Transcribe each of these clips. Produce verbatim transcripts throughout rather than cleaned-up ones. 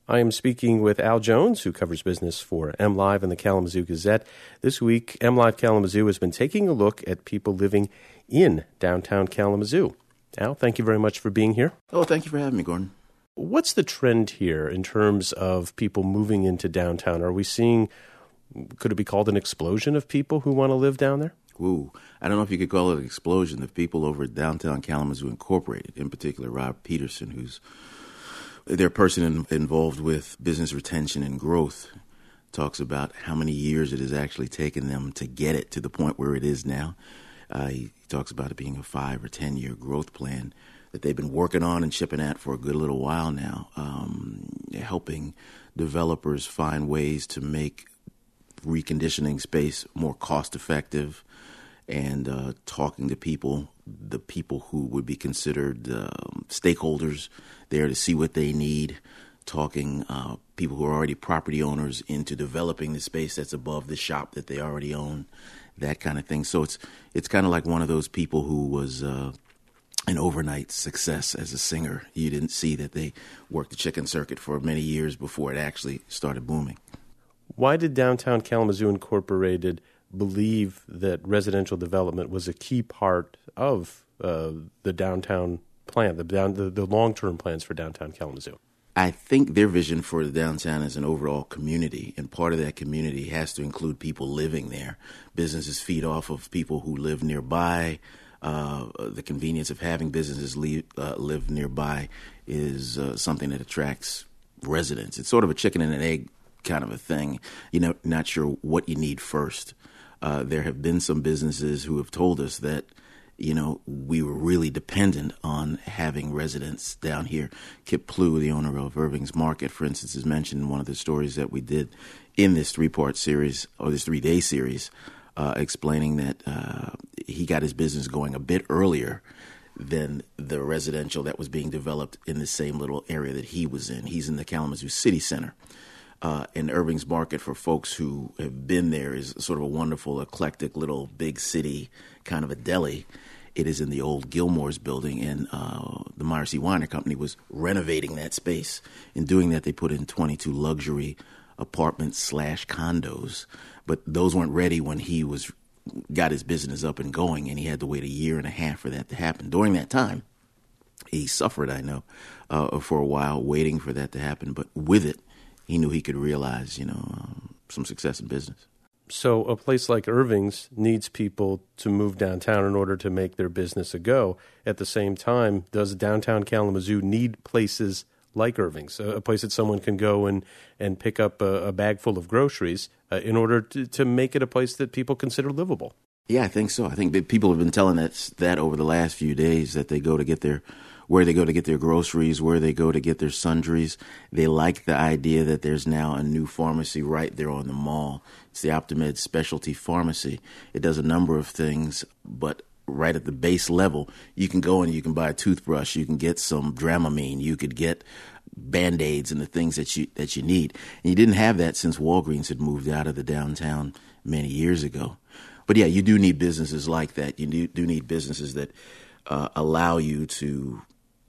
I am speaking with Al Jones, who covers business for MLive and the Kalamazoo Gazette. This week, MLive Kalamazoo has been taking a look at people living in downtown Kalamazoo. Al, thank you very much for being here. Oh, thank you for having me, Gordon. What's the trend here in terms of people moving into downtown? Are we seeing, could it be called an explosion of people who want to live down there? Ooh, I don't know if you could call it an explosion of people over at Downtown Kalamazoo Incorporated, in particular Rob Peterson, who's their person in, involved with business retention and growth, talks about how many years it has actually taken them to get it to the point where it is now. Uh, he, he talks about it being a five or ten year growth plan that they've been working on and shipping at for a good little while now, um, helping developers find ways to make reconditioning space more cost effective, and uh, talking to people, the people who would be considered uh, stakeholders there to see what they need, talking uh, people who are already property owners into developing the space that's above the shop that they already own, that kind of thing. So it's it's kind of like one of those people who was uh, an overnight success as a singer. You didn't see that they worked the chicken circuit for many years before it actually started booming. Why did Downtown Kalamazoo Incorporated believe that residential development was a key part of uh, the downtown plan, the, down, the, the long-term plans for downtown Kalamazoo? I think their vision for the downtown is an overall community, and part of that community has to include people living there. Businesses feed off of people who live nearby. Uh, the convenience of having businesses leave, uh, live nearby is uh, something that attracts residents. It's sort of a chicken and an egg kind of a thing. You know, not sure what you need first. Uh, there have been some businesses who have told us that, you know, we were really dependent on having residents down here. Kip Plew, the owner of Irving's Market, for instance, is mentioned in one of the stories that we did in this three-part series, or this three-day series, uh, explaining that uh, he got his business going a bit earlier than the residential that was being developed in the same little area that he was in. He's in the Kalamazoo City Center. Uh, and Irving's Market, for folks who have been there, is sort of a wonderful, eclectic little big city kind of a deli. It is in the old Gilmore's building, and uh, the Meyer C. Weiner Company was renovating that space. In doing that, they put in twenty-two luxury apartments slash condos, but those weren't ready when he was got his business up and going, and he had to wait a year and a half for that to happen. During that time, he suffered, I know, uh, for a while waiting for that to happen, but with it, he knew he could realize, you know, um, some success in business. So a place like Irving's needs people to move downtown in order to make their business a go. At the same time, does downtown Kalamazoo need places like Irving's, a place that someone can go and, and pick up a, a bag full of groceries uh, in order to, to make it a place that people consider livable? Yeah, I think so. I think that people have been telling us that over the last few days, that they go to get their where they go to get their groceries, where they go to get their sundries. They like the idea that there's now a new pharmacy right there on the mall. It's the Optimed Specialty Pharmacy. It does a number of things, but right at the base level, you can go and you can buy a toothbrush, you can get some Dramamine, you could get Band-Aids and the things that you that you need. And you didn't have that since Walgreens had moved out of the downtown many years ago. But yeah, you do need businesses like that. You do, do need businesses that uh, allow you to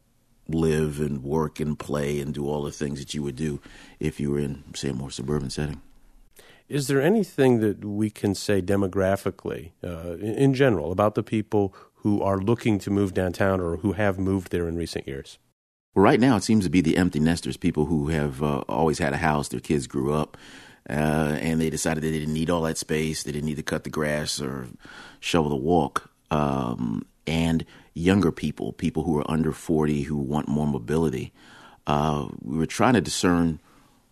live and work and play and do all the things that you would do if you were in, say, a more suburban setting. Is there anything that we can say demographically, uh, in, in general, about the people who are looking to move downtown or who have moved there in recent years? Well, right now it seems to be the empty nesters, people who have uh, always had a house, their kids grew up, uh, and they decided they didn't need all that space, they didn't need to cut the grass or shovel the walk, um, and younger people, people who are under forty who want more mobility. Uh, we were trying to discern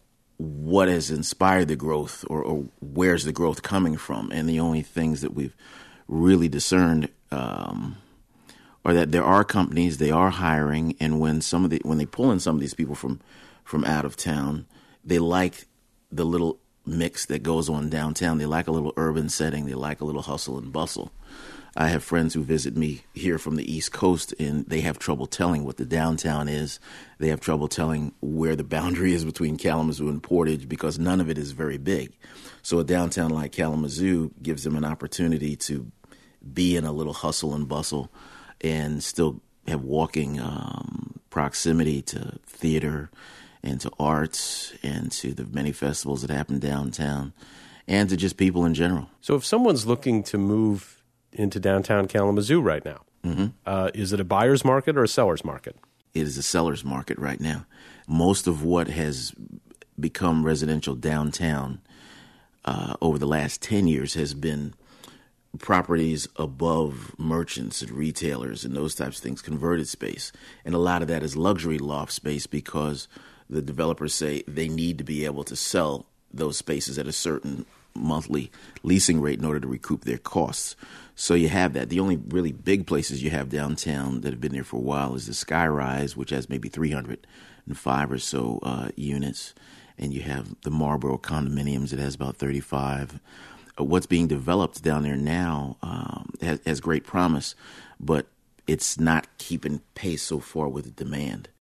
what has inspired the growth, or, or where's the growth coming from. And the only things that we've really discerned um, are that there are companies, they are hiring, and when some of the when they pull in some of these people from from out of town, they like the little mix that goes on downtown. They like a little urban setting. They like a little hustle and bustle. I have friends who visit me here from the East Coast, and they have trouble telling what the downtown is. They have trouble telling where the boundary is between Kalamazoo and Portage because none of it is very big. So a downtown like Kalamazoo gives them an opportunity to be in a little hustle and bustle and still have walking um, proximity to theater and to arts and to the many festivals that happen downtown and to just people in general. So if someone's looking to move into downtown Kalamazoo right now, mm-hmm. uh, is it a buyer's market or a seller's market? It is a seller's market right now. Most of what has become residential downtown uh, over the last ten years has been properties above merchants and retailers and those types of things, converted space. And a lot of that is luxury loft space because the developers say they need to be able to sell those spaces at a certain monthly leasing rate in order to recoup their costs. So you have that. The only really big places you have downtown that have been there for a while is the Skyrise, which has maybe three hundred five or so uh, units. And you have the Marlboro condominiums that has about thirty-five. What's being developed down there now um, has, has great promise, but it's not keeping pace so far with the demand.